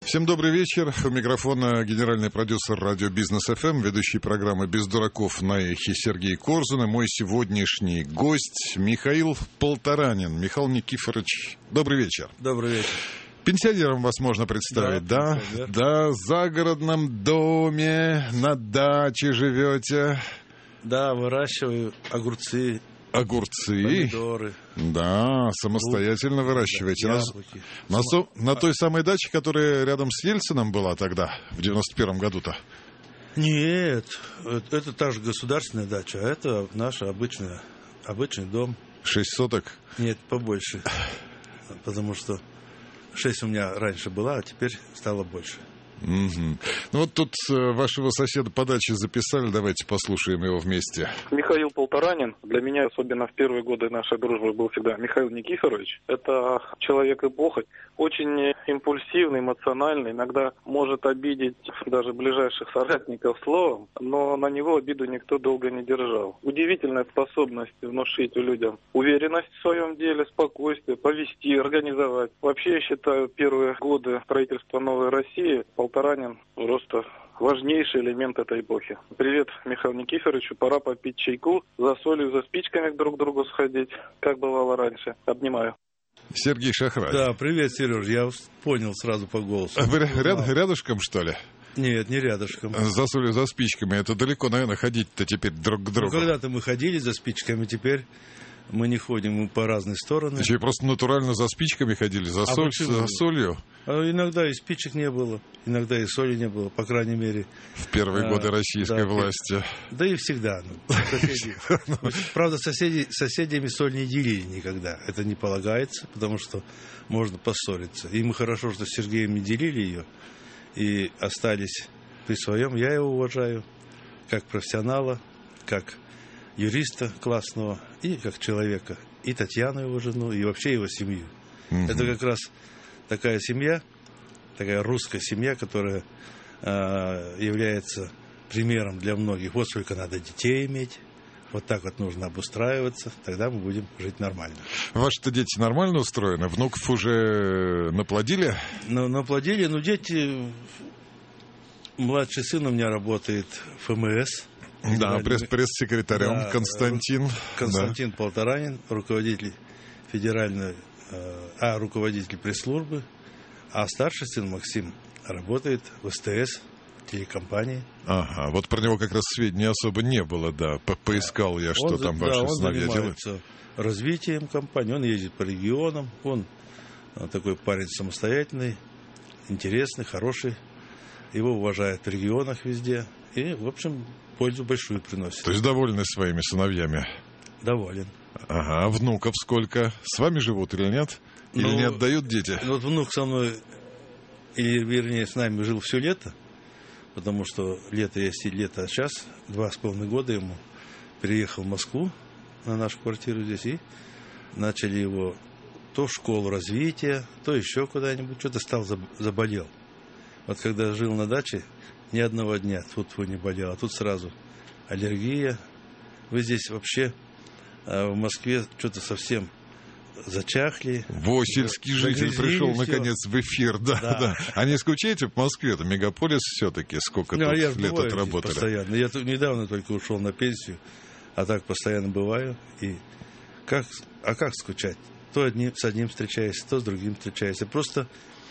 Всем добрый вечер. У микрофона генеральный продюсер радио Бизнес ФМ, ведущий программы «Без дураков» на эхе Сергей Корзун. И мой сегодняшний гость Михаил Полторанин. Михаил Никифорович, добрый вечер. Добрый вечер. Пенсионером вас можно представить, да? Да, в загородном доме, на даче живете. Да, выращиваю огурцы. Помидоры. Да, самостоятельно выращиваете. Да, на той самой даче, которая рядом с Ельцином была тогда, в 91-м году-то? Нет, это та же государственная дача, а это наш обычный дом. 6 соток? Нет, побольше. Потому что 6 у меня раньше была, а теперь стало больше. Угу. Ну вот тут вашего соседа по даче записали, давайте послушаем его вместе. Михаил Полторанин. Для меня, особенно в первые годы нашей дружбы, был всегда Михаил Никифорович. Это человек эпохи, очень импульсивный, эмоциональный, иногда может обидеть даже ближайших соратников словом, но на него обиду никто долго не держал. Удивительная способность внушить людям уверенность в своем деле, спокойствие, повести, организовать. Вообще, я считаю, первые годы строительства новой России Полторанин просто важнейший элемент этой эпохи. Привет Михаилу Никифоровичу. Пора попить чайку, за солью, за спичками друг к другу сходить, как бывало раньше. Обнимаю. Сергей Шахрай. Да, привет, Сереж. Я понял сразу по голосу. А вы рядышком, что ли? Нет, не рядышком. За солью, за спичками. Это далеко, наверное, ходить-то теперь друг к другу. Ну, когда-то мы ходили за спичками, теперь мы не ходим, мы по разные стороны. Еще просто натурально за спичками ходили, за солью. А иногда и спичек не было, иногда и соли не было, по крайней мере. В первые годы российской власти. Да и всегда. Правда, соседями соль не делили никогда. Это не полагается, потому что можно поссориться. И мы хорошо, что с Сергеем не делили ее и остались при своем. Я его уважаю как профессионала, как юриста классного и как человека. И Татьяну, его жену, и вообще его семью. Это как раз такая семья, такая русская семья, которая является примером для многих. Вот сколько надо детей иметь, вот так вот нужно обустраиваться, тогда мы будем жить нормально. Ваши-то дети нормально устроены? Внуков уже наплодили? Наплодили, но дети... Младший сын у меня работает в ФМС. Да, пресс-секретарем, да, Константин Полторанин, руководитель руководитель пресс-службы, а старший сын Максим работает в СТС, телекомпании. Ага, вот про него как раз сведений особо не было, да. Поискал я, что там ваши сыновья делают. Он занимается развитием компании, он ездит по регионам, он такой парень самостоятельный, интересный, хороший, его уважают в регионах везде, и, в общем, пользу большую приносит. То есть довольны своими сыновьями? Доволен. Ага, а внуков сколько? С вами живут или нет? Или не отдают дети? Вот внук со мной, или вернее с нами жил все лето, потому что лето есть и лето, а сейчас 2,5 года ему, переехал в Москву на нашу квартиру здесь, и начали его то в школу развития, то еще куда-нибудь, что-то заболел. Вот когда жил на даче, ни одного дня тут не болел, а тут сразу аллергия. Вы здесь вообще в Москве что-то совсем зачахли. Сельский житель пришел наконец в эфир. Да. А не скучаете в Москве? Это мегаполис все-таки. Сколько тут лет отработали? Постоянно. Я недавно только ушел на пенсию, а так постоянно бываю. И как скучать? То с одним встречаешься, то с другим встречаешься. Просто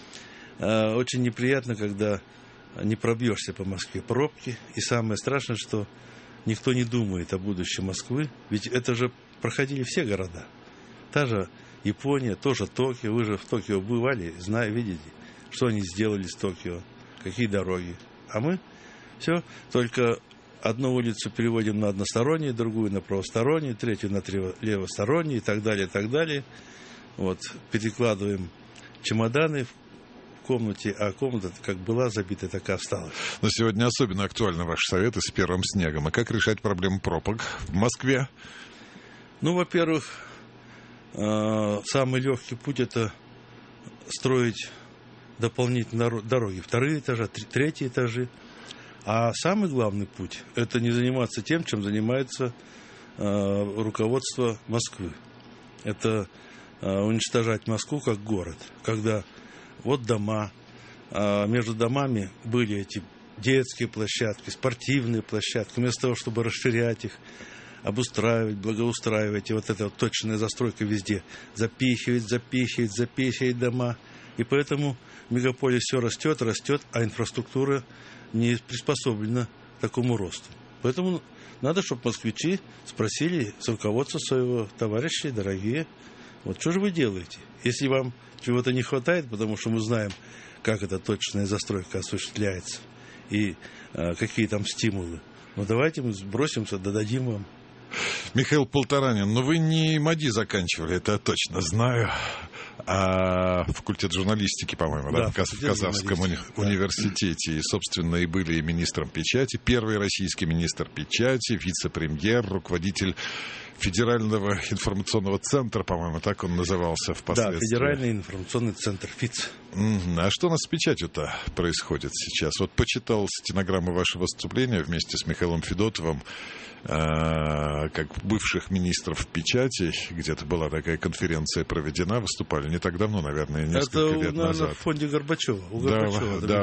очень неприятно, когда не пробьешься по Москве, пробки. И самое страшное, что никто не думает о будущем Москвы. Ведь это же проходили все города. Та же Япония, тоже Токио. Вы же в Токио бывали, видите, что они сделали с Токио, какие дороги. А мы все, только одну улицу переводим на одностороннюю, другую на правостороннюю, третью на левостороннюю и так далее, и так далее. Вот, перекладываем чемоданы в комнате, а комната как была забита, так и осталась. Но сегодня особенно актуальны ваши советы с первым снегом. И как решать проблему пробок в Москве? Ну, во-первых, самый легкий путь — это строить дополнительные дороги. 2 этажи, 3 этажи. А самый главный путь — это не заниматься тем, чем занимается руководство Москвы. Это уничтожать Москву как город. Когда вот дома, между домами были эти детские площадки, спортивные площадки. Вместо того, чтобы расширять их, обустраивать, благоустраивать, и вот эта вот точная застройка везде запихивать дома. И поэтому в мегаполисе все растет, а инфраструктура не приспособлена к такому росту. Поэтому надо, чтобы москвичи спросили с руководства своего товарища: дорогие, вот что же вы делаете? Если вам чего-то не хватает, потому что мы знаем, как эта точная застройка осуществляется и какие там стимулы, ну давайте мы сбросимся, дадим вам. Михаил Полторанин, вы не МАДИ заканчивали, это я точно знаю, а факультет журналистики, по-моему, да, в Казанском университете. И, собственно, и были и министром печати, первый российский министр печати, вице-премьер, руководитель Федерального информационного центра, по-моему, так он назывался впоследствии. Да, Федеральный информационный центр, ФИЦ. А что у нас с печатью-то происходит сейчас? Вот почитал стенограмму вашего выступления вместе с Михаилом Федотовым, как бывших министров печати, где-то была такая конференция проведена, выступали не так давно, наверное, несколько лет назад. Это в фонде Горбачева. Да,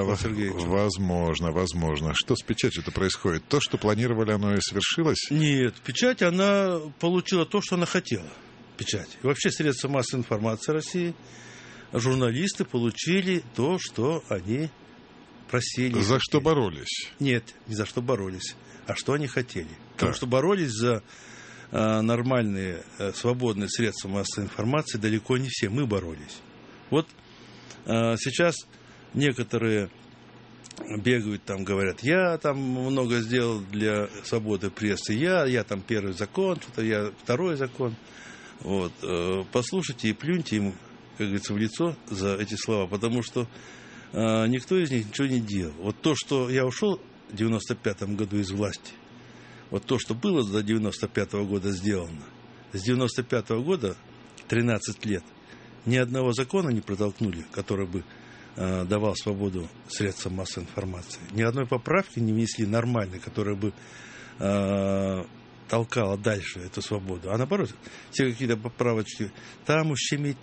возможно. Что с печатью-то происходит? То, что планировали, оно и свершилось? Нет, печать, она получила то, что она хотела. Печать. И вообще средства массовой информации России, журналисты получили то, что они просили. За что боролись? Нет, не за что боролись, а что они хотели. Потому что боролись за нормальные, свободные средства массовой информации далеко не все. Мы боролись. Вот сейчас некоторые бегают там, говорят: я там много сделал для свободы прессы, я там первый закон, что-то я второй закон. Вот. Послушайте и плюньте им, как говорится, в лицо за эти слова, потому что никто из них ничего не делал. Вот то, что я ушел в 95-м году из власти, вот то, что было до 95-го года сделано, с 95-го года 13 лет ни одного закона не протолкнули, который бы давал свободу средствам массовой информации. Ни одной поправки не внесли нормальной, которая бы толкала дальше эту свободу. А наоборот, все какие-то поправочки там ущемить.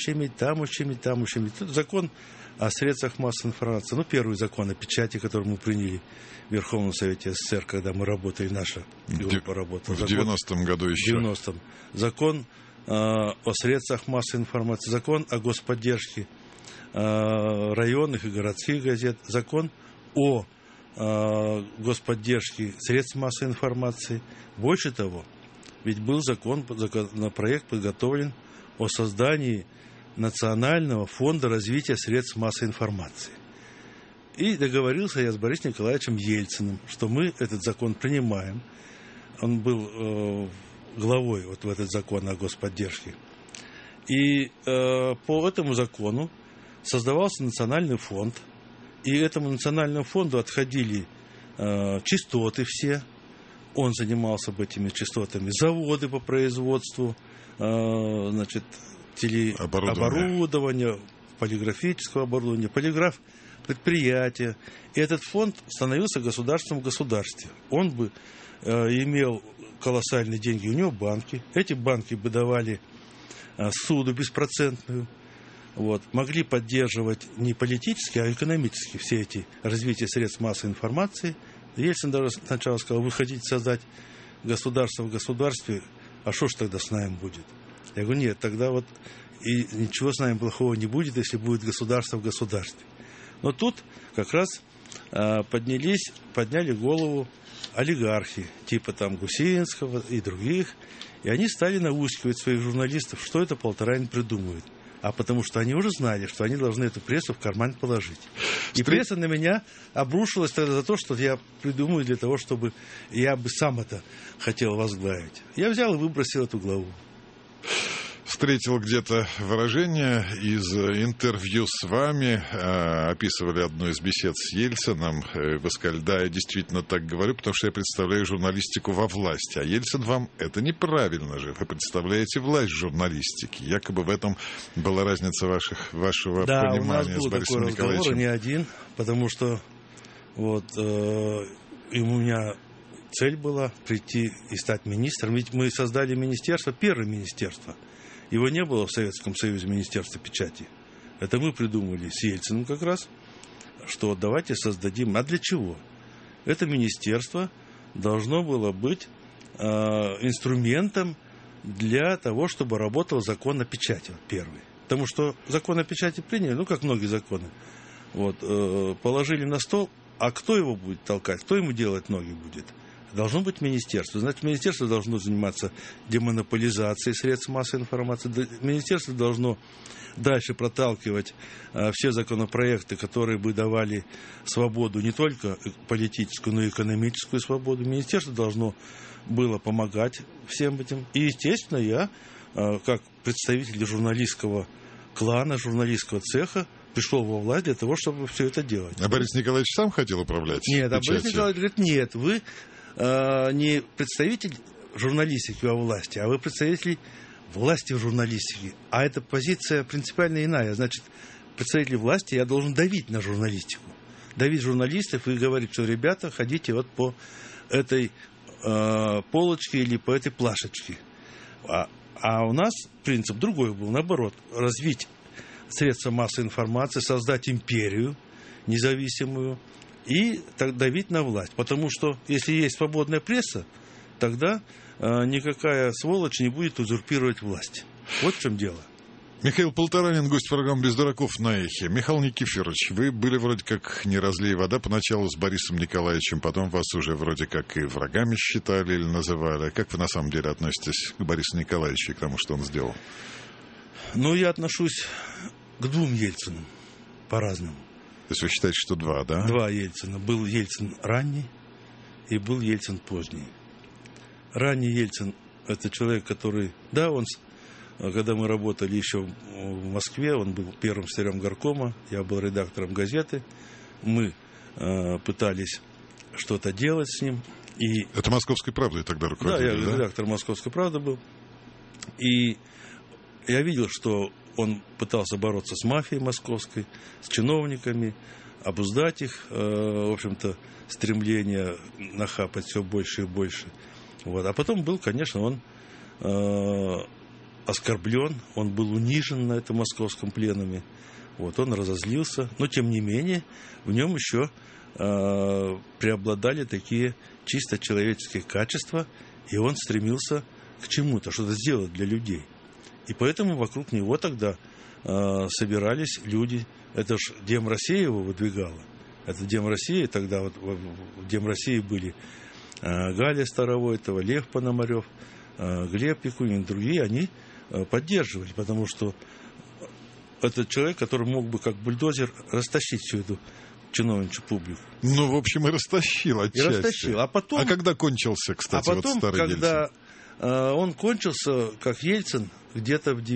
Тут закон о средствах массовой информации. Первый закон о печати, который мы приняли в Верховном Совете СССР, когда мы работали, наша группа работала. В 90-м году еще. В 90-м. Закон о средствах массовой информации, закон о господдержке районных и городских газет, закон о господдержке средств массовой информации. Больше того, ведь был законопроект подготовлен о создании Национального фонда развития средств массовой информации. И договорился я с Борисом Николаевичем Ельциным, что мы этот закон принимаем. Он был главой вот в этот закон о господдержке. И по этому закону создавался национальный фонд. И этому национальному фонду отходили частоты все. Он занимался бы этими частотами. Заводы по производству, телеоборудования, полиграфического оборудования, полиграф предприятия. И этот фонд становился государством в государстве. Он бы имел колоссальные деньги. У него банки. Эти банки бы давали суду беспроцентную. Вот. Могли поддерживать не политически, а экономически все эти развития средств массовой информации. Ельцин даже сначала сказал: вы хотите создать государство в государстве, а что ж тогда с нами будет? Я говорю: нет, тогда вот и ничего с нами плохого не будет, если будет государство в государстве. Но тут как раз подняли голову олигархи, типа там Гусинского и других, и они стали наускивать своих журналистов, что это Полторанин придумывает. А потому что они уже знали, что они должны эту прессу в карман положить. И пресса на меня обрушилась тогда за то, что я придумаю для того, чтобы я бы сам это хотел возглавить. Я взял и выбросил эту главу. Встретил где-то выражение из интервью с вами, описывали одну из бесед с Ельцином. Вы сказали: да, я действительно так говорю, потому что я представляю журналистику во власти. А Ельцин вам: это неправильно же, вы представляете власть журналистики. Якобы в этом была разница вашего понимания с Борисом Николаевичем. Да, у нас был такой разговор, не один, потому что вот и у меня цель была прийти и стать министром. Ведь мы создали министерство, первое министерство. Его не было в Советском Союзе, Министерства печати. Это мы придумали с Ельциным как раз. что давайте создадим. А для чего? Это министерство должно было быть инструментом для того, чтобы работал закон о печати, первый. Потому что закон о печати приняли, как многие законы, положили на стол, а кто его будет толкать, кто ему делать ноги будет? Должно быть министерство. Значит, министерство должно заниматься демонополизацией средств массовой информации. Министерство должно дальше проталкивать все законопроекты, которые бы давали свободу, не только политическую, но и экономическую свободу. Министерство должно было помогать всем этим. И, естественно, я, как представитель журналистского клана, журналистского цеха, пришел во власть для того, чтобы все это делать. А Борис Николаевич сам хотел управлять? Нет, а Борис Николаевич говорит, нет, вы не представитель журналистики во власти, а вы представитель власти в журналистике. А эта позиция принципиально иная. Значит, представитель власти, я должен давить на журналистику. Давить журналистов и говорить, что, ребята, ходите по этой полочке или по этой плашечке. А у нас принцип другой был, наоборот, развить средства массовой информации, создать империю независимую и так давить на власть. Потому что если есть свободная пресса, тогда никакая сволочь не будет узурпировать власть. Вот в чем дело. Михаил Полторанин, гость программы «Без дураков» на Эхе. Михаил Никифорович, вы были вроде как не разлей вода поначалу с Борисом Николаевичем, потом вас уже вроде как и врагами считали или называли. Как вы на самом деле относитесь к Борису Николаевичу и к тому, что он сделал? Я отношусь к двум Ельцинам по-разному. То есть вы считаете, что два, да? Два Ельцина. Был Ельцин ранний и был Ельцин поздний. Ранний Ельцин – это человек, который... Да, он, когда мы работали еще в Москве, он был первым секретарем горкома, я был редактором газеты. Мы пытались что-то делать с ним. И... Это «Московской правдой» тогда руководитель, да? Я редактор «Московской правды» был. И я видел, что он пытался бороться с мафией московской, с чиновниками, обуздать их, в общем-то, стремление нахапать все больше и больше. А потом был, конечно, он оскорблен, он был унижен на этом московском пленуме. Он разозлился, но, тем не менее, в нем еще преобладали такие чисто человеческие качества, и он стремился к чему-то, что-то сделать для людей. И поэтому вокруг него тогда собирались люди. Это ж Дем России его выдвигала. Это Дем России, тогда в Дем России были Галя Старовойтова, Лев Пономарев, Глеб Якунин, другие, они поддерживали, потому что это человек, который мог бы как бульдозер растащить всю эту чиновничью публику. В общем, и растащил отчасти. И растащил. А потом... А когда кончился, кстати, потом, старый Ельцин? Когда он кончился, как Ельцин, где-то в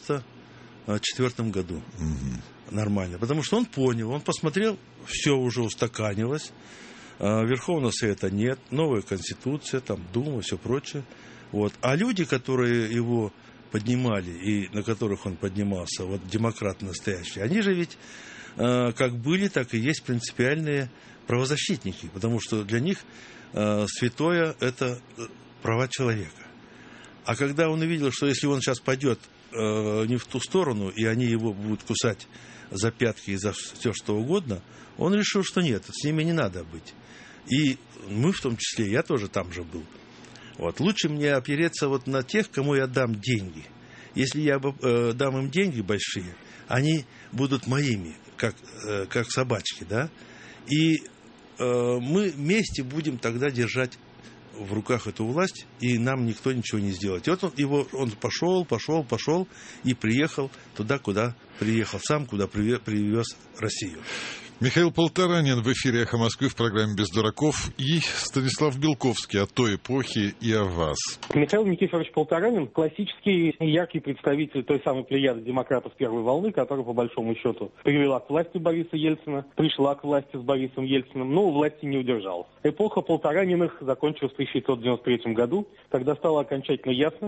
94 году. Угу. Нормально. Потому что он понял, он посмотрел, все уже устаканилось, Верховного Совета нет, новая Конституция, Дума, все прочее. А люди, которые его поднимали и на которых он поднимался, демократы настоящие, они же ведь как были, так и есть принципиальные правозащитники, потому что для них святое – это права человека. А когда он увидел, что если он сейчас пойдет не в ту сторону, и они его будут кусать за пятки и за все что угодно, он решил, что нет, с ними не надо быть. И мы в том числе, я тоже там же был. Лучше мне опереться на тех, кому я дам деньги. Если я дам им деньги большие, они будут моими, как собачки, да? И мы вместе будем тогда держать в руках эту власть, и нам никто ничего не сделает. И он пошел и приехал туда, куда приехал сам, куда привез Россию. Михаил Полторанин в эфире «Эхо Москвы» в программе «Без дураков» и Станислав Белковский о той эпохе и о вас. Михаил Никифорович Полторанин – классический и яркий представитель той самой плеяды демократов первой волны, которая, по большому счету, привела к власти Бориса Ельцина, пришла к власти с Борисом Ельциным, но у власти не удержалась. Эпоха Полтораниных закончилась в 1993 году, когда стало окончательно ясно,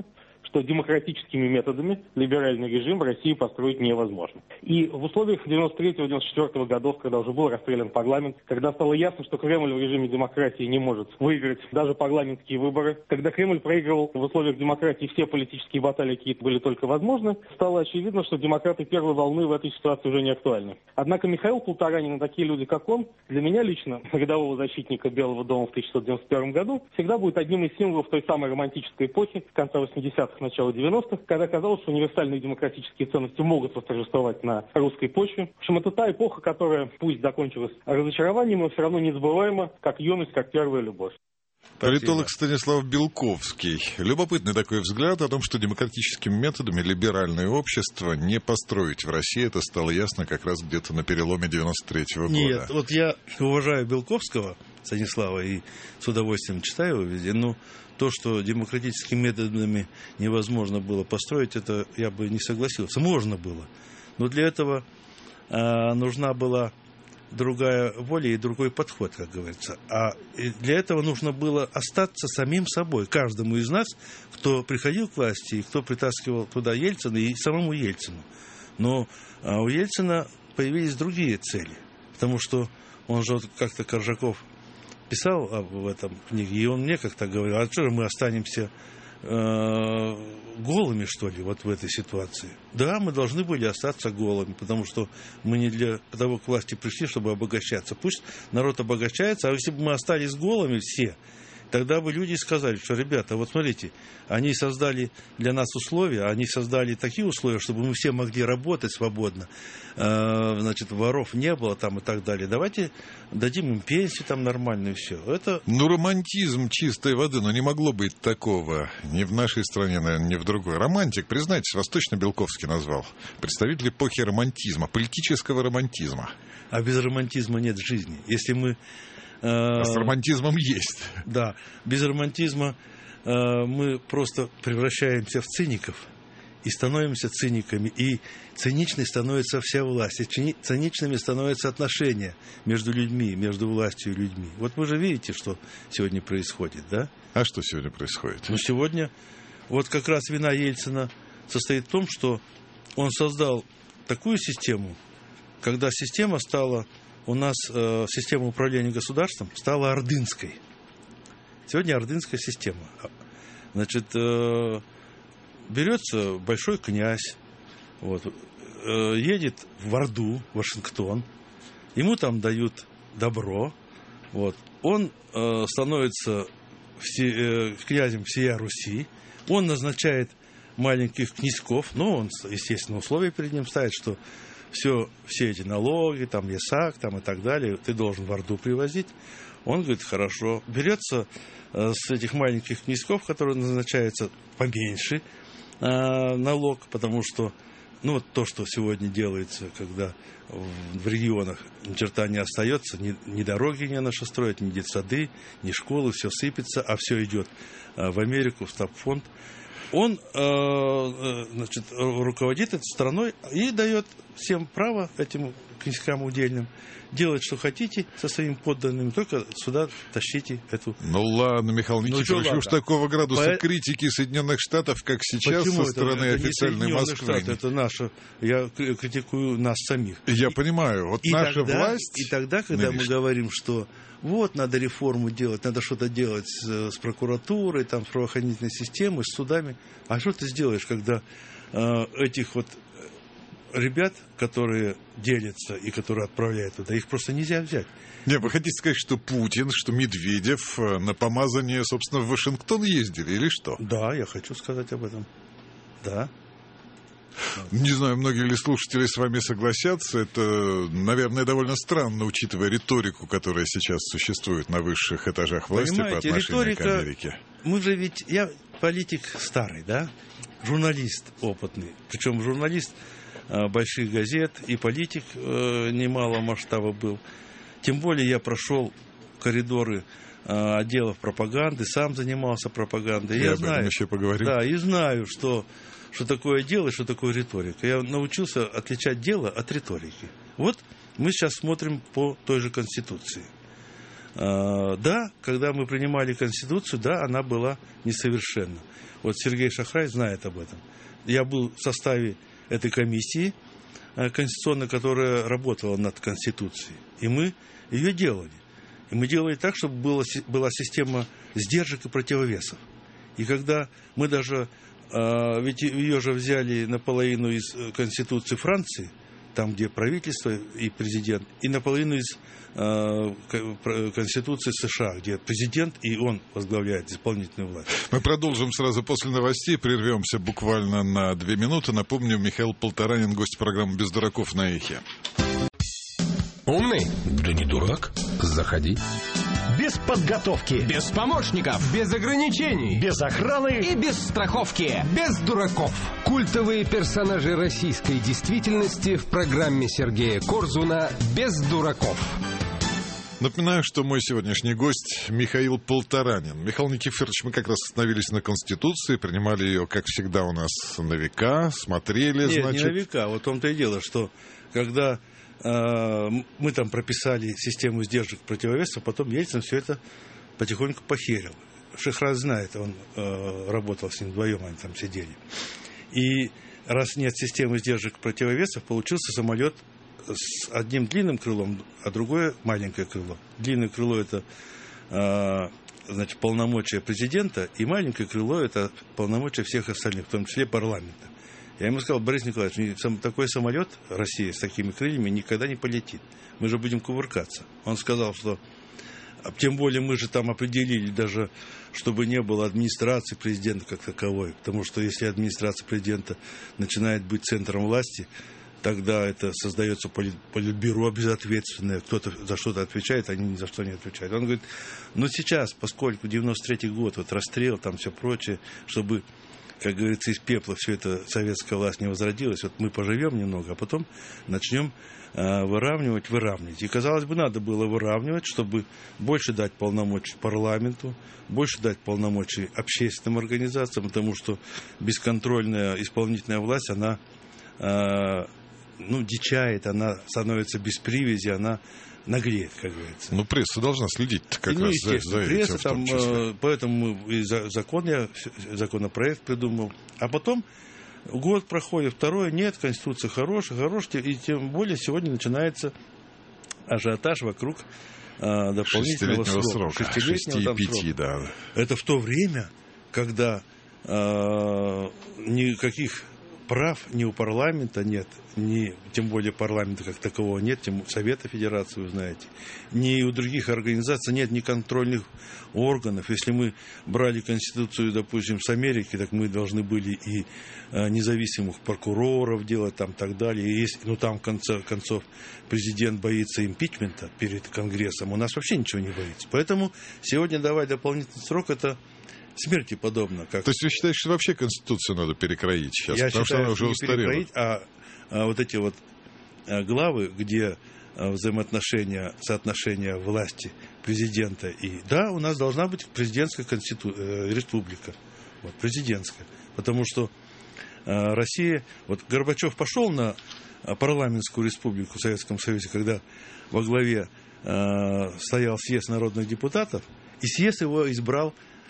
что демократическими методами либеральный режим в России построить невозможно. И в условиях 93-94 годов, когда уже был расстрелян парламент, когда стало ясно, что Кремль в режиме демократии не может выиграть даже парламентские выборы, когда Кремль проигрывал в условиях демократии все политические баталии, какие были только возможны, стало очевидно, что демократы первой волны в этой ситуации уже не актуальны. Однако Михаил Полторанин и такие люди, как он, для меня лично, рядового защитника Белого дома в 1991 году, всегда будет одним из символов той самой романтической эпохи, конца 80-х, начала 90-х, когда казалось, что универсальные демократические ценности могут восторжествовать на русской почве. В общем, это та эпоха, которая, пусть закончилась разочарованием, но все равно незабываема, как юность, как первая любовь. Политолог Станислав Белковский. Любопытный такой взгляд о том, что демократическими методами либеральное общество не построить в России. Это стало ясно как раз где-то на переломе 93-го года. Нет, вот я уважаю Белковского, Станислава, и с удовольствием читаю его везде, но то, что демократическими методами невозможно было построить, это я бы не согласился. Можно было, но для этого нужна была другая воля и другой подход, как говорится. А для этого нужно было остаться самим собой, каждому из нас, кто приходил к власти и кто притаскивал туда Ельцина и самому Ельцину. Но у Ельцина появились другие цели, потому что он же как-то Коржаков писал об этом книге, и он мне как-то говорил, а что же мы останемся голыми, что ли, вот в этой ситуации? Да, мы должны были остаться голыми, потому что мы не для того к власти пришли, чтобы обогащаться. Пусть народ обогащается, а если бы мы остались голыми все, тогда бы люди сказали, что, ребята, вот смотрите, они создали для нас условия, они создали такие условия, чтобы мы все могли работать свободно, значит, воров не было там и так далее. Давайте дадим им пенсию там нормальную, и все. Это... Ну, романтизм чистой воды, но не могло быть такого ни в нашей стране, наверное, ни в другой. Романтик, признайтесь, вас точно Белковский назвал. Представитель эпохи романтизма, политического романтизма. А без романтизма нет жизни. Если мы... А с романтизмом есть. Да, без романтизма мы просто превращаемся в циников и становимся циниками. И циничной становится вся власть. И циничными становятся отношения между людьми, между властью и людьми. Вот вы же видите, что сегодня происходит, да? А что сегодня происходит? Ну, сегодня вот как раз вина Ельцина состоит в том, что он создал такую систему, когда система стала... У нас система управления государством стала ордынской. Сегодня ордынская система. Значит, берется большой князь, вот, едет в Орду, в Вашингтон, ему там дают добро, вот, он становится князем всея Руси, он назначает маленьких князьков, но он, естественно, условия перед ним ставит, что все эти налоги, там, ЕСАК, там, и так далее, ты должен в Орду привозить. Он говорит, хорошо. Берется с этих маленьких князьков, которые назначаются поменьше налог, потому что, ну, вот то, что сегодня делается, когда в регионах ни черта не остается, ни дороги не на что строить, ни детсады, ни школы, все сыпется, а все идет в Америку, в стабфонд. Он, значит, руководит этой страной и дает всем право, этим князькам удельным, делать, что хотите со своими подданными, только сюда тащите эту... Ну ладно, Михаил Никифорович, уж такого градуса критики Соединенных Штатов, как сейчас, почему со стороны это официальной Москвы. Это наша, я критикую нас самих. Я понимаю, вот наша власть... И тогда, когда мы говорим, что вот надо реформу делать, надо что-то делать с прокуратурой, там, с правоохранительной системой, с судами, а что ты сделаешь, когда этих вот ребят, которые делятся и которые отправляют туда, их просто нельзя взять. Не, вы хотите сказать, что Путин, что Медведев на помазание, собственно, в Вашингтон ездили или что? Да, я хочу сказать об этом. Да. Не знаю, многие ли слушатели с вами согласятся. Это, наверное, довольно странно, учитывая риторику, которая сейчас существует на высших этажах власти. Понимаете, по отношению риторика, к Америке. Мы же ведь... Я политик старый, да? Журналист опытный. Причем журналист больших газет и политик немало масштаба был. Тем более я прошел коридоры отделов пропаганды, сам занимался пропагандой. Я знаю, еще поговорим. Да, и знаю, что такое дело, что такое риторика. Я научился отличать дело от риторики. Вот мы сейчас смотрим по той же Конституции. Да, когда мы принимали Конституцию, да, она была несовершенна. Вот Сергей Шахрай знает об этом. Я был в составе этой комиссии конституционной, которая работала над Конституцией. И мы ее делали. И мы делали так, чтобы была система сдержек и противовесов. И когда мы даже... Ведь ее же взяли наполовину из Конституции Франции, там, где правительство и президент, и наполовину из Конституции США, где президент, и он возглавляет исполнительную власть. Мы продолжим сразу после новостей, прервемся буквально на 2 минуты. Напомню, Михаил Полторанин, гость программы «Без дураков» на Эхе. Умный? Да не дурак. Заходи. Без подготовки. Без помощников. Без ограничений. Без охраны. И без страховки. Без дураков. Культовые персонажи российской действительности в программе Сергея Корзуна «Без дураков». Напоминаю, что мой сегодняшний гость Михаил Полторанин. Михаил Никифорович, мы как раз остановились на Конституции, принимали ее, как всегда, у нас на века, смотрели, Нет, значит... не на века. Вот в том-то и дело, что когда мы там прописали систему сдержек противовесов, потом Ельцин все это потихоньку похерил. Шахрай знает, он работал с ним вдвоем, они там сидели. И раз нет системы сдержек противовесов, получился самолет с одним длинным крылом, а другое маленькое крыло. Длинное крыло — это значит, полномочия президента, и маленькое крыло — это полномочия всех остальных, в том числе парламента. Я ему сказал: Борис Николаевич, такой самолет России с такими крыльями никогда не полетит. Мы же будем кувыркаться. Он сказал, что тем более мы же там определили даже, чтобы не было администрации президента как таковой. Потому что если администрация президента начинает быть центром власти, тогда это создается политбюро безответственное. Кто-то за что-то отвечает, они ни за что не отвечают. Он говорит, сейчас, поскольку 93-й год, вот расстрел, там все прочее, чтобы, как говорится, из пепла все это советская власть не возродилась, вот мы поживем немного, а потом начнем выравнивать. И, казалось бы, надо было выравнивать, чтобы больше дать полномочий парламенту, больше дать полномочий общественным организациям, потому что бесконтрольная исполнительная власть, она дичает, она становится без привязи, она наглеет, как говорится. Пресса должна следить как раз за пресса этим. Там, поэтому и законопроект придумал. А потом год проходит, второй, нет, Конституция хорошая, и тем более сегодня начинается ажиотаж вокруг дополнительного срока. 6,5, да. Это в то время, когда никаких прав ни у парламента нет, тем более парламента как такового нет, Совета Федерации, вы знаете, ни у других организаций нет ни контрольных органов. Если мы брали Конституцию, допустим, с Америки, так мы должны были и независимых прокуроров делать, там, так далее. И если, там, в конце концов, президент боится импичмента перед Конгрессом, у нас вообще ничего не боится. Поэтому сегодня давать дополнительный срок — это смерти подобно. То есть вы считаете, что вообще Конституцию надо перекроить сейчас? Я потому считаю, что она уже устарела. Перекроить, а вот эти вот главы, где взаимоотношения, соотношения власти президента и... Да, у нас должна быть президентская республика. Президентская. Потому что Россия... Горбачев пошел на парламентскую республику в Советском Союзе, когда во главе стоял съезд народных депутатов, и съезд его избрал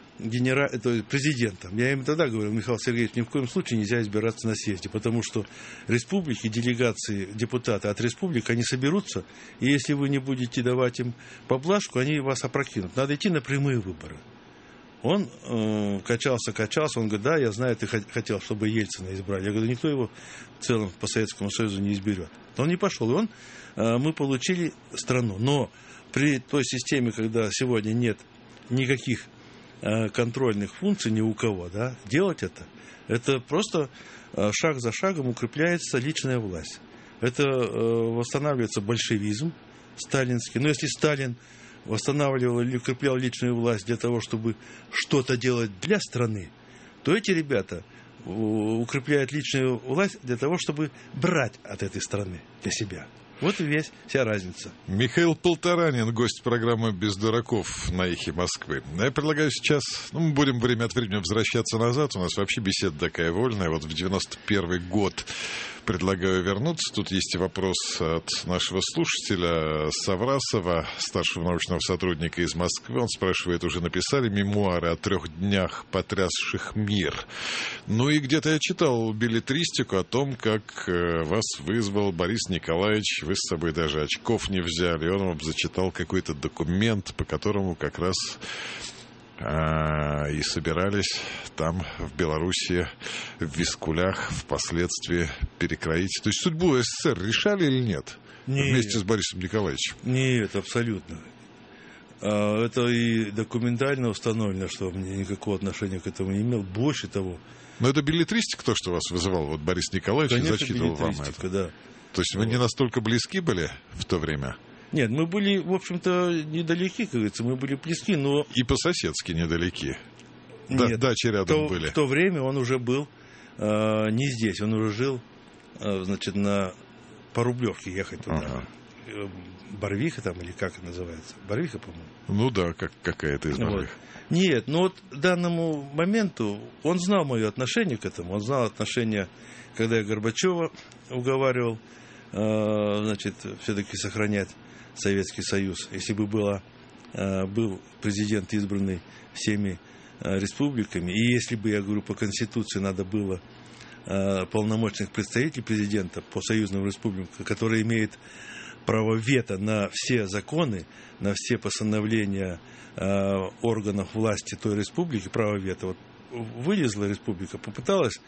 президентом. Я им тогда говорил: Михаил Сергеевич, ни в коем случае нельзя избираться на съезде, потому что республики, делегации, депутаты от республик, они соберутся, и если вы не будете давать им поблажку, они вас опрокинут. Надо идти на прямые выборы. Он качался, он говорит: да, я знаю, ты хотел, чтобы Ельцина избрали. Я говорю: никто его в целом по Советскому Союзу не изберет. Он не пошел, и мы получили страну. Но при той системе, когда сегодня нет никаких контрольных функций ни у кого, делать это просто шаг за шагом укрепляется личная власть. Это восстанавливается большевизм сталинский. Но если Сталин восстанавливал или укреплял личную власть для того, чтобы что-то делать для страны, то эти ребята укрепляют личную власть для того, чтобы брать от этой страны для себя. Вот и вся разница. Михаил Полторанин, гость программы «Без дураков» на Эхе Москвы. Я предлагаю сейчас, мы будем время от времени возвращаться назад. У нас вообще беседа такая вольная. В 91 год предлагаю вернуться. Тут есть вопрос от нашего слушателя Саврасова, старшего научного сотрудника из Москвы. Он спрашивает, уже написали мемуары о 3 днях, потрясших мир. Ну и где-то я читал беллетристику о том, как вас вызвал Борис Николаевич. Вы с собой даже очков не взяли. Он вам зачитал какой-то документ, по которому как раз и собирались там, в Белоруссии, в Вискулях, впоследствии перекроить. То есть судьбу СССР решали или нет? Нет. Вместе с Борисом Николаевичем? Нет, абсолютно. Это и документально установлено, что мне никакого отношения к этому не имел. Больше того. Но это беллетристика, то, что вас вызывал вот Борис Николаевич, конечно, и зачитывал вам это? Да. То есть вы не настолько близки были в то время? Нет, мы были, в общем-то, недалеки, как говорится, мы были близки, но... И по-соседски недалеки. Нет, дачи рядом были. В то время он уже был не здесь, он уже жил, значит, по Рублевке ехать туда. Ага. Барвиха там, или как это называется? Барвиха, по-моему. Ну да, какая-то из Барвих. Вот. Нет, но вот к данному моменту он знал мое отношение к этому. Он знал отношение, когда я Горбачева уговаривал, значит, все-таки сохранять Советский Союз. Если бы был президент, избранный всеми республиками, и если бы, я говорю, по Конституции надо было полномочных представителей президента по союзным республикам, который имеет право вето на все законы, на все постановления органов власти той республики, право вето. Вот вылезла республика, попыталась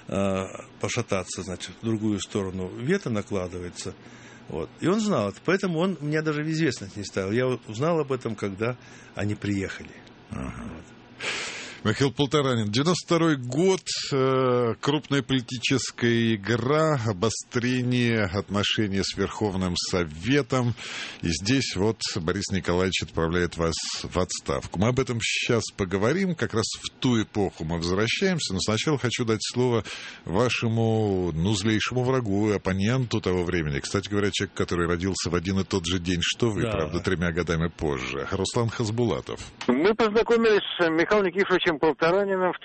пошататься, значит, в другую сторону, вето накладывается. Вот. И он знал это, поэтому он меня даже в известность не ставил. Я узнал об этом, когда они приехали. Ага. Вот. Михаил Полторанин, 92-й год, крупная политическая игра, обострение отношений с Верховным Советом. И здесь вот Борис Николаевич отправляет вас в отставку. Мы об этом сейчас поговорим, как раз в ту эпоху мы возвращаемся. Но сначала хочу дать слово вашему, злейшему врагу и оппоненту того времени. Кстати говоря, человек, который родился в один и тот же день, что вы, да. Правда, 3 годами позже. Руслан Хасбулатов. Мы познакомились с Михаилом Никифоровичем Полтораниным в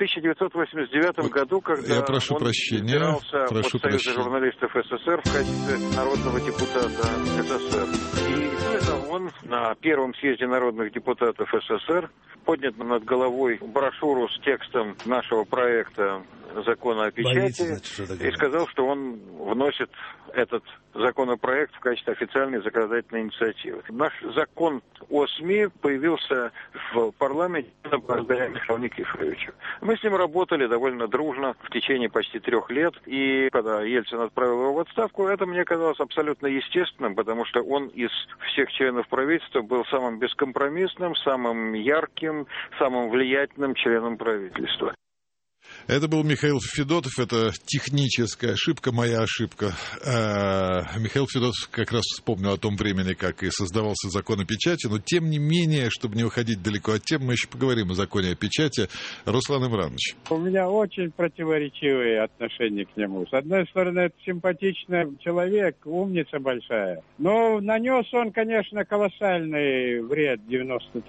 1989 году, когда он избирался от Союза журналистов СССР в качестве народного депутата СССР. И он на первом съезде народных депутатов СССР поднял над головой брошюру с текстом нашего проекта закона о печати и сказал, что он вносит этот законопроект в качестве официальной законодательной инициативы. Наш закон о СМИ появился в парламенте благодаря Михаилу Никифоровичу. Мы с ним работали довольно дружно в течение почти 3 лет, и когда Ельцин отправил его в отставку, это мне казалось абсолютно естественным, потому что он из всех членов правительства был самым бескомпромиссным, самым ярким, самым влиятельным членом правительства. Это был Михаил Федотов, это техническая ошибка, моя ошибка. Михаил Федотов как раз вспомнил о том времени, как и создавался закон о печати, но тем не менее, чтобы не уходить далеко от темы, мы еще поговорим о законе о печати. Руслан Иванович. У меня очень противоречивые отношения к нему. С одной стороны, это симпатичный человек, умница большая, но нанес он, конечно, колоссальный вред в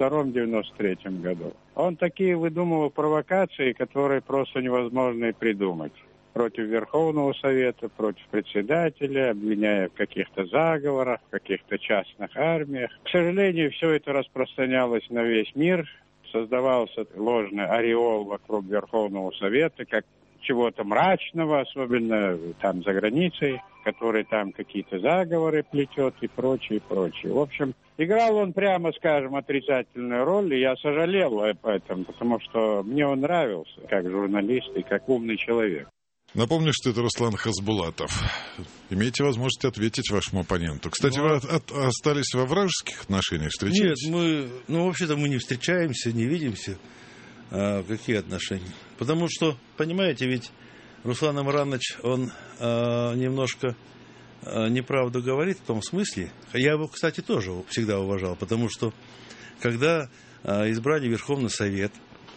92-93 году. Он такие выдумывал провокации, которые просто невозможно и придумать. Против Верховного Совета, против председателя, обвиняя в каких-то заговорах, в каких-то частных армиях. К сожалению, все это распространялось на весь мир. Создавался ложный ореол вокруг Верховного Совета, как чего-то мрачного, особенно там за границей, который там какие-то заговоры плетет и прочее, прочее. В общем, играл он, прямо скажем, отрицательную роль, и я сожалел об этом, потому что мне он нравился как журналист и как умный человек. Напомню, что это Руслан Хасбулатов. Имеете возможность ответить вашему оппоненту. Кстати, вы остались во вражеских отношениях? Встречаетесь? Нет, вообще-то мы не встречаемся, не видимся. Какие отношения? Потому что, понимаете, ведь Руслан Имранович, он немножко неправду говорит в том смысле. Я его, кстати, тоже всегда уважал, потому что, когда избрали Верховный Совет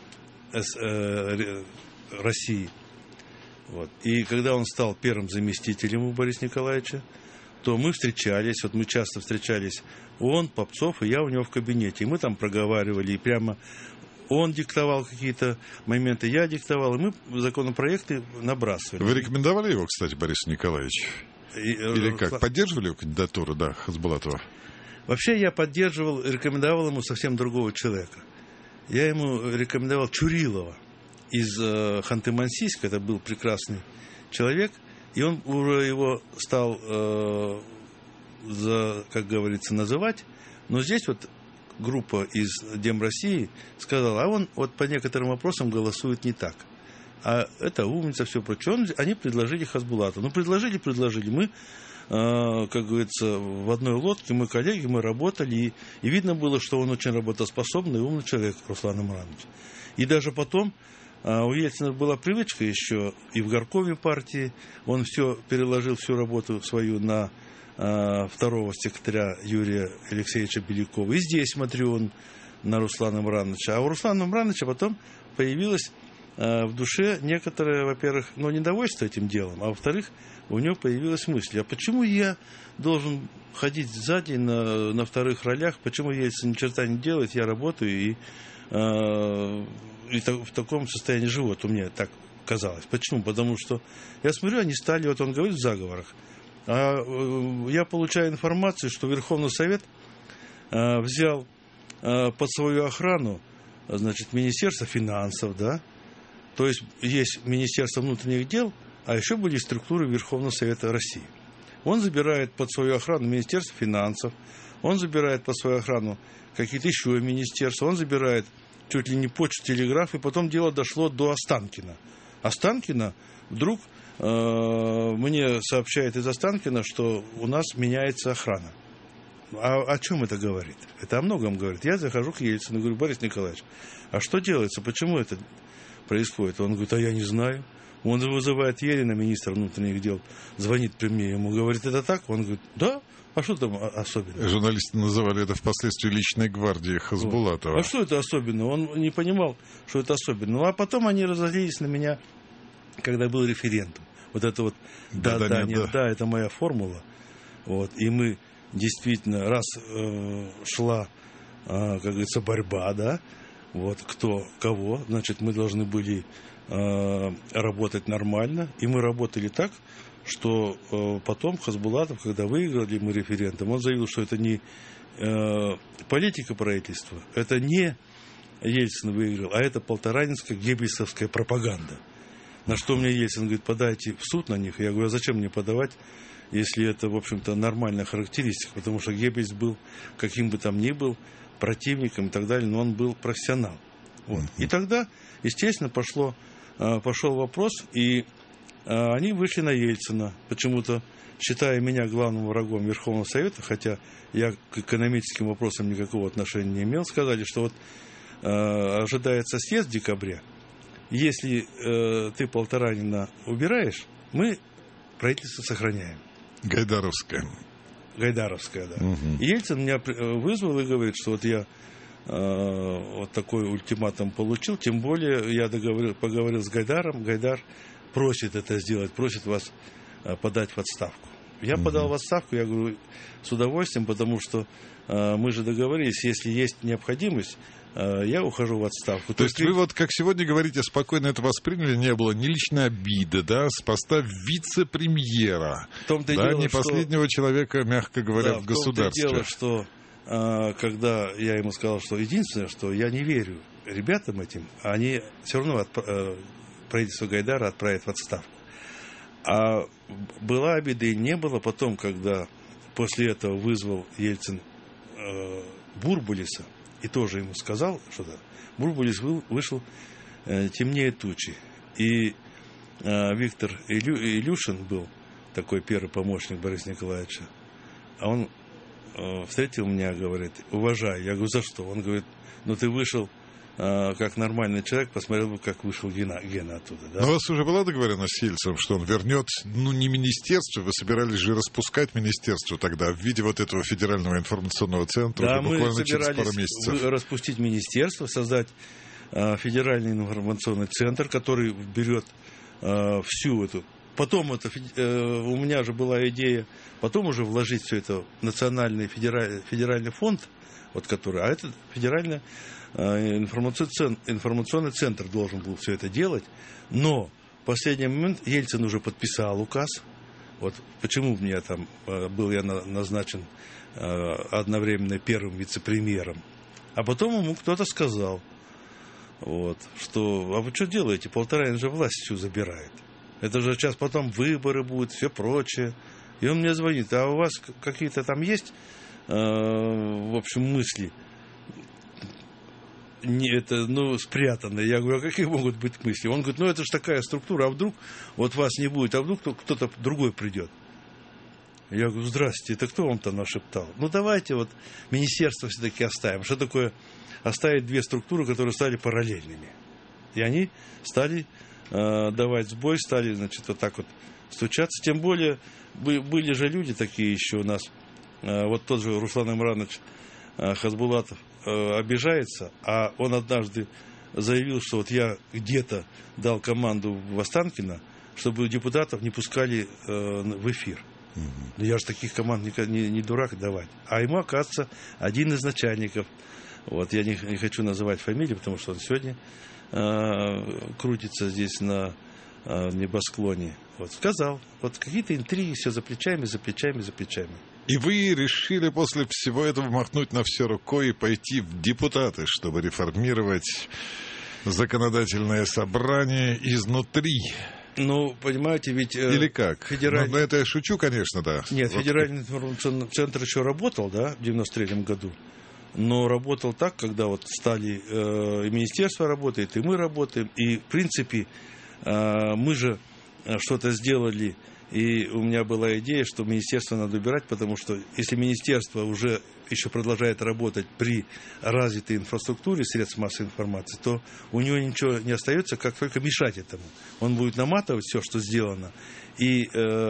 России, и когда он стал первым заместителем у Бориса Николаевича, то мы встречались, мы часто встречались, он, Попцов и я у него в кабинете, и мы там проговаривали, и прямо Он диктовал какие-то моменты, я диктовал, и мы законопроекты набрасывали. Вы рекомендовали его, кстати, Борис Николаевич? Или как? Поддерживали его кандидатуру, да, Хасбулатова? Вообще я поддерживал, рекомендовал ему совсем другого человека. Я ему рекомендовал Чурилова из Ханты-Мансийска. Это был прекрасный человек. И он уже его стал, как говорится, называть. Но здесь вот группа из Дем России сказала, а он вот по некоторым вопросам голосует не так. А это умница, все прочее. Они предложили Хасбулатова. Ну, предложили. Мы, как говорится, в одной лодке, мы коллеги, мы работали. И видно было, что он очень работоспособный и умный человек, Руслан Имранович. И даже потом у Ельцина была привычка еще и в горкоме партии. Он переложил всю работу свою на второго секретаря Юрия Алексеевича Белякова. И здесь смотрю он на Руслана Имрановича. А у Руслана Имрановича потом появилось в душе некоторое, во-первых, недовольство этим делом, а во-вторых, у него появилась мысль, а почему я должен ходить сзади на вторых ролях, почему Ельцин ни черта не делает, я работаю и в таком состоянии живу, вот у меня так казалось. Почему? Потому что я смотрю, они стали, вот он говорит в заговорах, а я получаю информацию, что Верховный Совет взял под свою охрану, значит, Министерство финансов, да, то есть Министерство внутренних дел, а еще были структуры Верховного Совета России. Он забирает под свою охрану Министерство финансов, он забирает под свою охрану какие-то еще министерства, он забирает чуть ли не почту, телеграф, и потом дело дошло до Останкина. Останкина вдруг мне сообщает из Останкина, что у нас меняется охрана. А о чем это говорит? Это о многом говорит. Я захожу к Ельцину и говорю, Борис Николаевич, а что делается, почему это происходит? Он говорит, а я не знаю. Он вызывает Ерина, министра внутренних дел, звонит при мне, ему говорит, это так? Он говорит, да, а что там особенного? Журналисты называли это впоследствии личной гвардией Хасбулатова. А что это особенного? Он не понимал, что это особенного. А потом они разозлились на меня, когда был референдум. Вот это вот да, нет, это моя формула. Вот. И мы действительно, раз шла, как говорится, борьба, да, вот кто кого, значит, мы должны были работать нормально, и мы работали так, что потом Хасбулатов, когда выиграли мы референдум, он заявил, что это не политика правительства, это не Ельцин выиграл, а это полторанинская геббельсовская пропаганда. На что мне Ельцин говорит, подайте в суд на них. Я говорю, а зачем мне подавать, если это, в общем-то, нормальная характеристика, потому что Геббельс был, каким бы там ни был, противником и так далее, но он был профессионал. Вот. И тогда, естественно, пошел вопрос, и они вышли на Ельцина, почему-то считая меня главным врагом Верховного Совета, хотя я к экономическим вопросам никакого отношения не имел, сказали, что вот ожидается съезд в декабре, если ты Полторанина убираешь, мы правительство сохраняем. Гайдаровская, да. Угу. И Ельцин меня вызвал и говорит, что вот я вот такой ультиматум получил, тем более я поговорил с Гайдаром, Гайдар просит это сделать, просит вас подать в отставку. Я подал в отставку, я говорю, с удовольствием, потому что мы же договорились, если есть необходимость, я ухожу в отставку. То есть вы вот, как сегодня говорите, спокойно это восприняли, не было ни личной обиды, да, с поста вице-премьера, да, дело, не последнего человека, мягко говоря, в государстве. Дело, что когда я ему сказал, что единственное, что я не верю ребятам этим, они все равно правительство Гайдара отправят в отставку. А была обида и не было. Потом, когда после этого вызвал Ельцин Бурбулиса, и тоже ему сказал, что да, Бурбулис вышел темнее тучи. И Виктор Илюшин был такой первый помощник Бориса Николаевича. А он встретил меня, говорит, уважаю. Я говорю, за что? Он говорит, ну ты вышел как нормальный человек, посмотрел бы, как вышел Гена оттуда. Да? Но у вас уже была договоренность с Ельцином, что он вернет, не министерство, вы собирались же распускать министерство тогда в виде вот этого федерального информационного центра, да, буквально через пару месяцев. Распустить министерство, создать федеральный информационный центр, который берет всю эту Потом у меня же была идея потом уже вложить все это в национальный федеральный фонд, вот который, а это федеральный информационный центр должен был все это делать. Но в последний момент Ельцин уже подписал указ. Вот почему меня там был я назначен одновременно первым вице-премьером. А потом ему кто-то сказал, вот, что, а вы что делаете? Полторанин же власть всю забирает. Это же сейчас потом выборы будут, все прочее. И он мне звонит, а у вас какие-то там есть, в общем, мысли? Спрятанные. Я говорю, а какие могут быть мысли? Он говорит, это же такая структура, а вдруг вот вас не будет, а вдруг кто-то другой придет. Я говорю, здрасте, это кто вам там нашептал? Давайте вот министерство все-таки оставим. Что такое оставить две структуры, которые стали параллельными? И они стали давать сбой, стали, значит, вот так вот стучаться. Тем более, были же люди такие еще у нас. Вот тот же Руслан Имранович Хасбулатов обижается, а он однажды заявил, что вот я где-то дал команду в Останкино, чтобы депутатов не пускали в эфир. Но я же таких команд не дурак давать. А ему, оказывается, один из начальников, вот я не хочу называть фамилию, потому что он сегодня крутится здесь на небосклоне, вот сказал, вот какие-то интриги, все за плечами. И вы решили после всего этого махнуть на все рукой и пойти в депутаты, чтобы реформировать законодательное собрание изнутри. Понимаете, ведь... Или как? Федеральный... это я шучу, конечно, да. Нет, федеральный информационный центр еще работал, да, в 93-м году. Но работал так, когда вот стали... и министерство работает, и мы работаем. И, в принципе, мы же что-то сделали... И у меня была идея, что министерство надо убирать, потому что если министерство уже еще продолжает работать при развитой инфраструктуре средств массовой информации, то у него ничего не остается, как только мешать этому. Он будет наматывать все, что сделано, и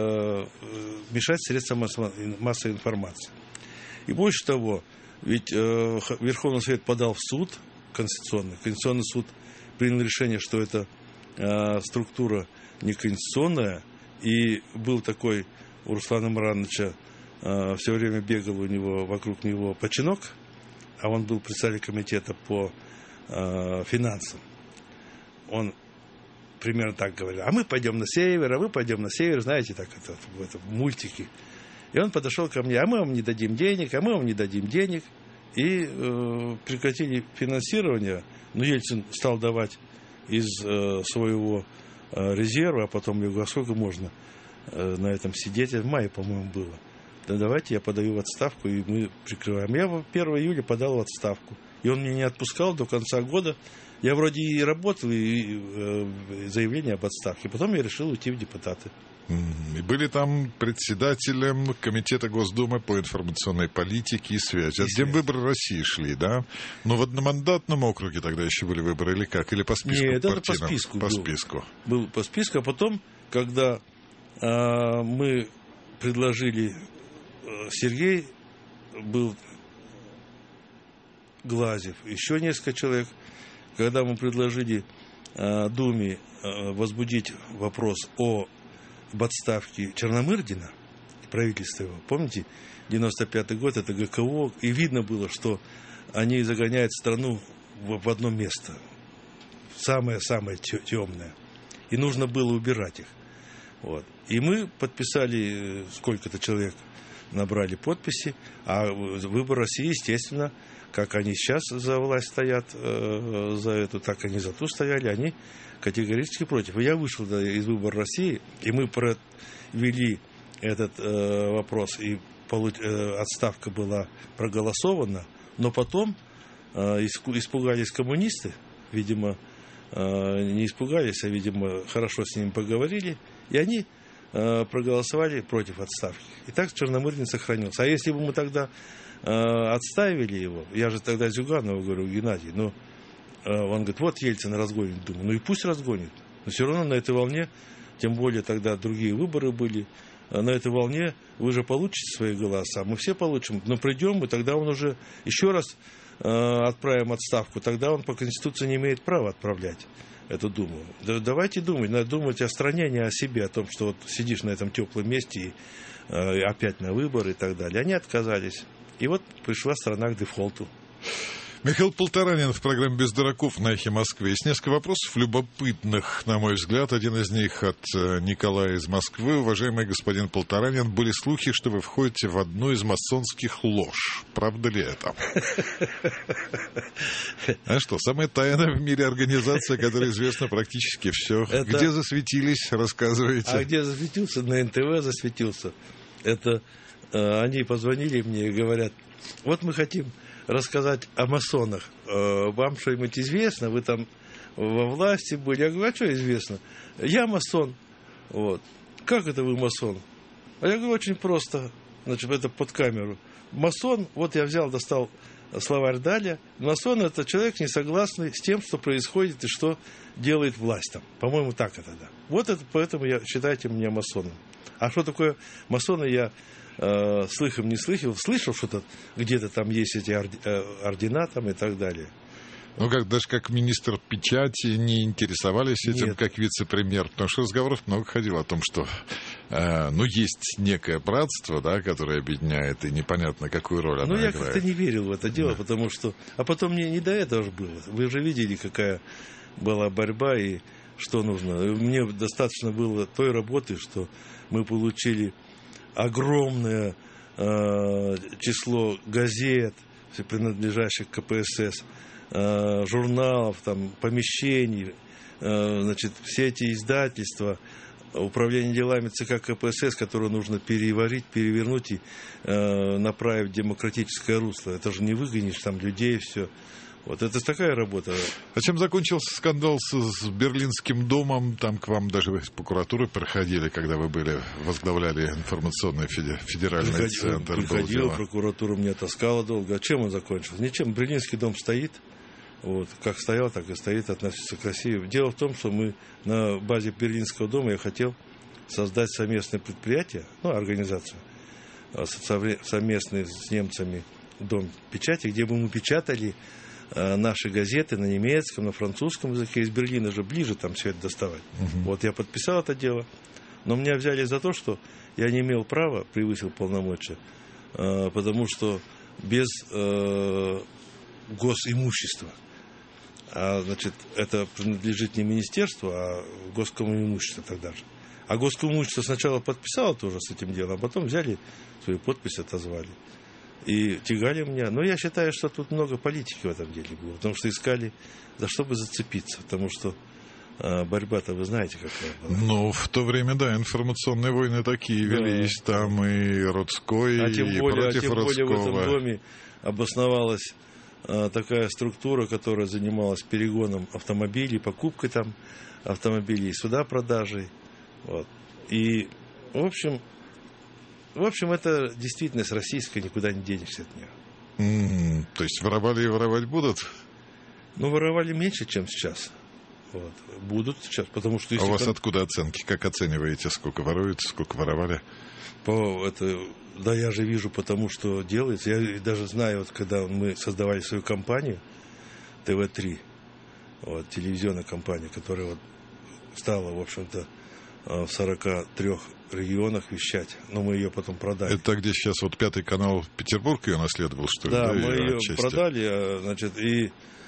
мешать средствам массовой информации. И больше того, ведь Верховный Совет подал в суд конституционный. Конституционный суд принял решение, что эта структура неконституционная. И был такой у Руслана Имрановича, все время бегал вокруг него починок, а он был председателем комитета по финансам. Он примерно так говорил, а мы пойдем на север, знаете, так это в мультике. И он подошел ко мне, а мы вам не дадим денег. И прекратили финансирование, но Ельцин стал давать из своего резерва, а потом я говорю, а сколько можно на этом сидеть? В мае, по-моему, было. Да давайте я подаю в отставку, и мы прикрываем. Я 1 июля подал в отставку. И он меня не отпускал до конца года. Я вроде и работал, и заявление об отставке. Потом я решил уйти в депутаты. И были там председателем Комитета Госдумы по информационной политике и связи. А где выборы России шли, да? В одномандатном округе тогда еще были выборы, или как? Или по списку? Нет, это по списку. Был по списку, а потом, когда мы предложили, Сергей, был Глазев, еще несколько человек, когда мы предложили Думе возбудить вопрос об отставке Черномырдина, правительства его, помните, 95-й год, это ГКО, и видно было, что они загоняют страну в одно место, самое-самое темное, и нужно было убирать их. Вот. И мы подписали, сколько-то человек набрали подписи, а выбор России, естественно, как они сейчас за власть стоят, за эту, так они за ту стояли, они категорически против. И я вышел из выбора России, и мы провели этот вопрос, и отставка была проголосована, но потом испугались коммунисты, видимо, не испугались, а, видимо, хорошо с ними поговорили, и они проголосовали против отставки. И так Черномырдин сохранился. А если бы мы тогда отставили его, я же тогда Зюганову говорю, Геннадий, он говорит, вот Ельцин разгонит, думаю, и пусть разгонит. Но все равно на этой волне, тем более тогда другие выборы были, на этой волне вы же получите свои голоса, мы все получим, но придем, и тогда он уже еще раз отправим отставку, тогда он по Конституции не имеет права отправлять. эту Думу. Давайте думать, надо думать о стране, не о себе, о том, что вот сидишь на этом теплом месте и опять на выборы и так далее. Они отказались. И вот пришла страна к дефолту. Михаил Полторанин в программе «Без дураков» на «Эхе Москвы». Есть несколько вопросов любопытных, на мой взгляд. Один из них от Николая из Москвы. Уважаемый господин Полторанин, были слухи, что вы входите в одну из масонских лож. Правда ли это? А что, самая тайная в мире организация, которая известна практически все. Где засветились, рассказывайте. А где засветился? На НТВ засветился. Это они позвонили мне и говорят, вот мы хотим рассказать о масонах. Вам что-нибудь известно? Вы там во власти были? Я говорю, а что известно? Я масон. Вот. Как это вы масон? А я говорю, очень просто. Значит, это под камеру. Масон, вот я достал словарь Даля. Масон — это человек, не согласный с тем, что происходит и что делает власть там. По-моему, так это, да. Вот это, поэтому считайте меня масоном. А что такое масоны, я слыхом не слыхал, слышал, что-то где-то там есть эти ордена там и так далее. Ну, даже как министр печати не интересовались этим, нет, как вице-премьер, потому что разговоров много ходило о том, что есть некое братство, да, которое объединяет, и непонятно, какую роль оно играет. Я как-то не верил в это дело, да. Потому что... А потом мне не до этого же было. Вы же видели, какая была борьба и что нужно. Мне достаточно было той работы, что мы получили огромное число газет, принадлежащих КПСС, журналов, там, помещений, значит, все эти издательства, управление делами ЦК КПСС, которые нужно перевернуть и направить в демократическое русло. Это же не выгонишь там людей, все. Вот это такая работа. А чем закончился скандал с Берлинским домом? Там к вам даже из прокуратуры проходили, когда вы возглавляли информационный федеральный центр. Приходил, прокуратура меня таскала долго. А чем он закончился? Ничем. Берлинский дом стоит. Вот. Как стоял, так и стоит, относится к России. Дело в том, что мы на базе Берлинского дома, я хотел создать совместное предприятие, организацию, совместный с немцами дом печати, где бы мы печатали наши газеты на немецком, на французском языке. Из Берлина же ближе там все это доставать. Вот я подписал это дело, но меня взяли за то, что я не имел права, превысил полномочия, потому что без госимущества. Значит, это принадлежит не министерству, а госкомимуществу тогда же. А госкомимущество сначала подписало тоже с этим делом, а потом взяли свою подпись, отозвали. И тягали меня. Но я считаю, что тут много политики в этом деле было. Потому что искали, за что бы зацепиться. Потому что борьба-то, вы знаете, какая была. Ну, в то время, да, информационные войны такие велись. Там и Родской, и против Родского. Более в этом доме обосновалась такая структура, которая занималась перегоном автомобилей, покупкой там автомобилей, сюда продажей. Вот. И, в общем, это действительность российская, никуда не денешься от нее. То есть воровали и воровать будут? Ну, воровали меньше, чем сейчас. Вот. Будут сейчас, потому что... А у вас откуда оценки? Как оцениваете, сколько воруют, сколько воровали? Да, я же вижу, потому что делается. Я даже знаю, вот когда мы создавали свою компанию, ТВ-3, вот, телевизионная компания, которая вот стала, в общем-то, в 43 регионах вещать, но мы ее потом продали. Это где сейчас вот 5-й канал Петербург ее наследовал, что ли? Да, мы ее продали, значит, и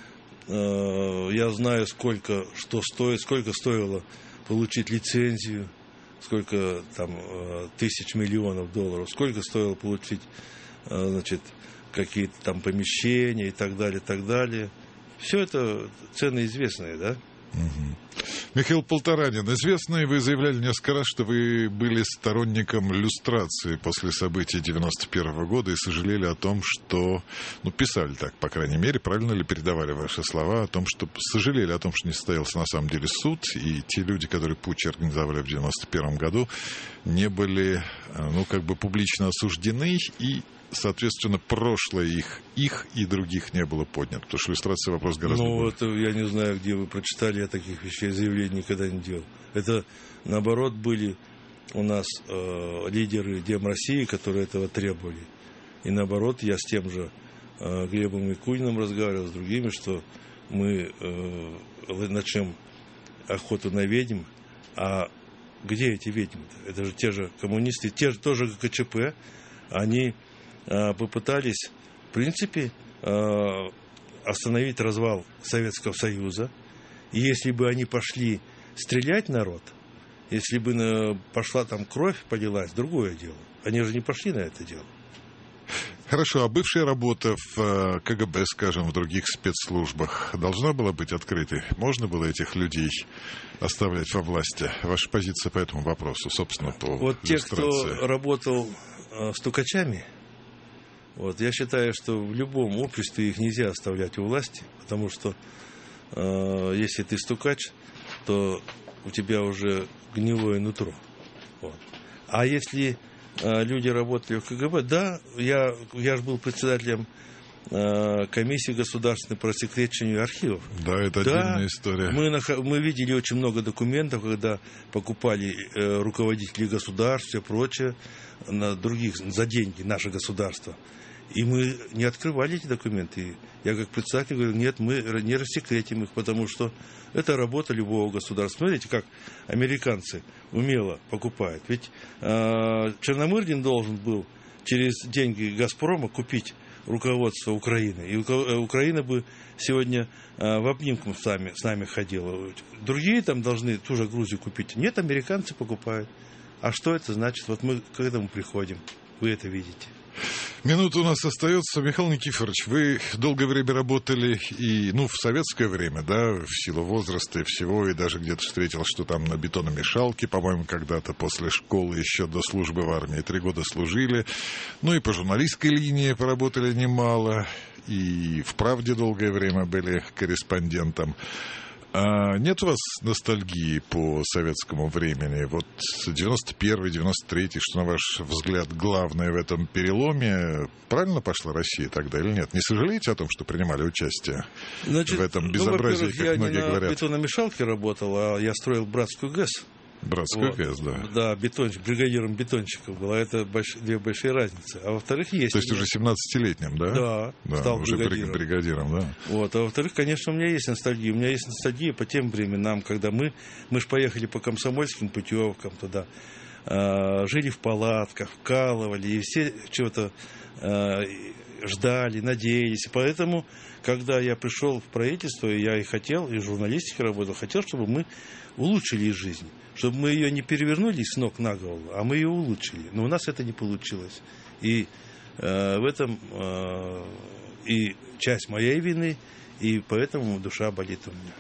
я знаю, сколько стоило получить лицензию, сколько там тысяч миллионов долларов, сколько стоило получить, значит, какие-то там помещения и так далее, и так далее. Все это цены известные, да? Михаил Полторанин, известно, вы заявляли несколько раз, что вы были сторонником люстрации после событий 91 года и сожалели о том, что... писали так, по крайней мере, правильно ли передавали ваши слова о том, что сожалели о том, что не состоялся на самом деле суд, и те люди, которые путч организовали в 91 году, не были, публично осуждены, и соответственно, прошлое их и других не было поднято, потому что иллюстрация вопрос гораздо более. Это я не знаю, где вы прочитали, я таких вещей, заявлений никогда не делал. Это, наоборот, были у нас лидеры Дем России, которые этого требовали. И, наоборот, я с тем же Глебом Якуниным разговаривал, с другими, что мы начнем охоту на ведьм. А где эти ведьмы-то? Это же те же коммунисты, те же тоже ГКЧП. Они попытались, в принципе, остановить развал Советского Союза. И если бы они пошли стрелять народ, если бы пошла там кровь, полилась, другое дело. Они же не пошли на это дело. Хорошо, а бывшая работа в КГБ, скажем, в других спецслужбах должна была быть открытой? Можно было этих людей оставлять во власти? Ваша позиция по этому вопросу, собственно, по вот те, кто работал стукачами, вот, я считаю, что в любом обществе их нельзя оставлять у власти, потому что если ты стукач, то у тебя уже гнилое нутро. Вот. А если люди работали в КГБ, да, я же был председателем комиссии государственной по рассекречиванию архивов. Да, это отдельная история. Мы видели очень много документов, когда покупали руководители государств и прочее на других, за деньги, наше государство. И мы не открывали эти документы. Я как председатель говорю, нет, мы не рассекретим их, потому что это работа любого государства. Смотрите, как американцы умело покупают. Ведь Черномырдин должен был через деньги «Газпрома» купить руководство Украины. И Украина бы сегодня в обнимку с нами ходила. Другие там должны ту же Грузию купить. Нет, американцы покупают. А что это значит? Вот мы к этому приходим. Вы это видите. Минута у нас остается. Михаил Никифорович, вы долгое время работали и, в советское время, да, в силу возраста и всего, и даже где-то встретил, что там на бетономешалке, по-моему, когда-то после школы, еще до службы в армии, 3 года служили. И по журналистской линии поработали немало, и в «Правде» долгое время были корреспондентом. А нет у вас ностальгии по советскому времени? Вот 91-й, 93-й, что, на ваш взгляд, главное в этом переломе? Правильно пошла Россия тогда или нет? Не сожалеете о том, что принимали участие в этом безобразии, как многие говорят? Я не на бетономешалке работал, а я строил братскую ГЭС. Братскую ГЭС, да. Да, бригадиром бетонщиков была. Это две большие разницы. А во-вторых, есть... То есть уже 17-летним, да? Да, стал уже бригадиром, да. Вот, а во-вторых, конечно, у меня есть ностальгия. У меня есть ностальгия по тем временам, когда мы же поехали по комсомольским путевкам туда, жили в палатках, вкалывали, и все чего-то ждали, надеялись. Поэтому, когда я пришел в правительство, я и хотел, и в журналистике работал, хотел, чтобы мы улучшили жизнь. Чтобы мы ее не перевернули с ног на голову, а мы ее улучшили. Но у нас это не получилось. И в этом и часть моей вины, и поэтому душа болит у меня.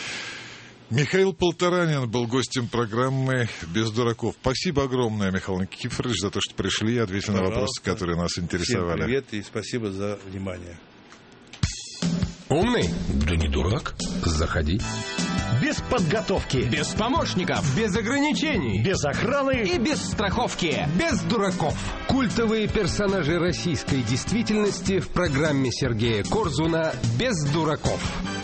Михаил Полторанин был гостем программы «Без дураков». Спасибо огромное, Михаил Никифорович, за то, что пришли и ответили на вопросы, которые нас интересовали. Всем привет и спасибо за внимание. Умный? Да не дурак. Заходи. Без подготовки. Без помощников. Без ограничений. Без охраны. И без страховки. Без дураков. Культовые персонажи российской действительности в программе Сергея Корзуна «Без дураков».